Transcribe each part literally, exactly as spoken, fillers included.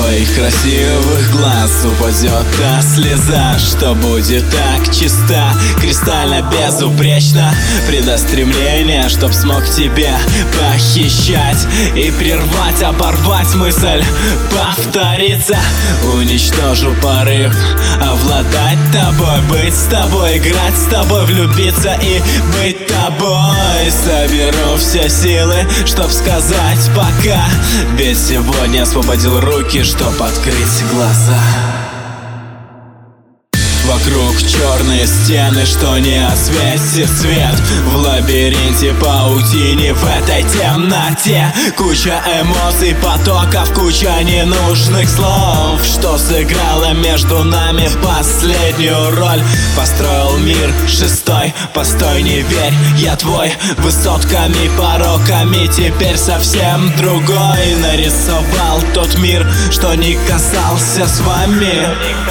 твоих красивых глаз упадет та слеза, что будет так чиста, кристально безупречна. Предаст стремление, чтоб смог тебя похищать и прервать, оборвать мысль, повториться. Уничтожу порыв, овладать тобой, быть с тобой, играть с тобой, влюбиться и быть тобой. Соберу все силы, чтоб сказать пока, ведь сегодня освободил руки, чтоб открыть глаза. Вокруг черные стены, что не осветит свет. В лабиринте паутине, в этой темноте куча эмоций, потоков, куча ненужных слов, что сыграло между нами последнюю роль. Построил мир шестой, постой, не верь, я твой. Высотками, пороками, теперь совсем другой. Нарисовал тот мир, что не касался с вами,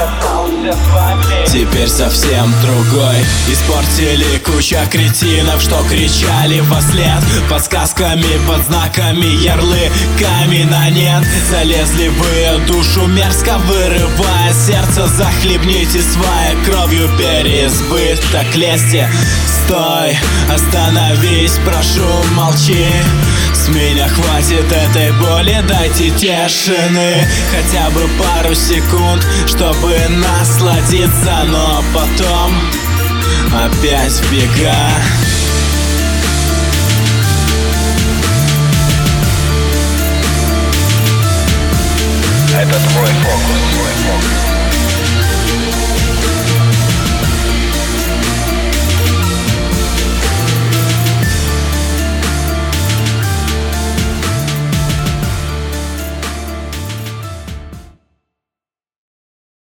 теперь совсем другой. Испортили куча кретинов, что кричали вослед, подсказками, под знаками, ярлыками на нет. Залезли вы душу мерзко, вырывая сердце. Захлебните своей кровью переизбыток лести. Стой, остановись, прошу, молчи. С меня хватит этой боли, дайте тишины, хотя бы пару секунд, чтобы насладиться, но потом опять в бега. Это твой фокус.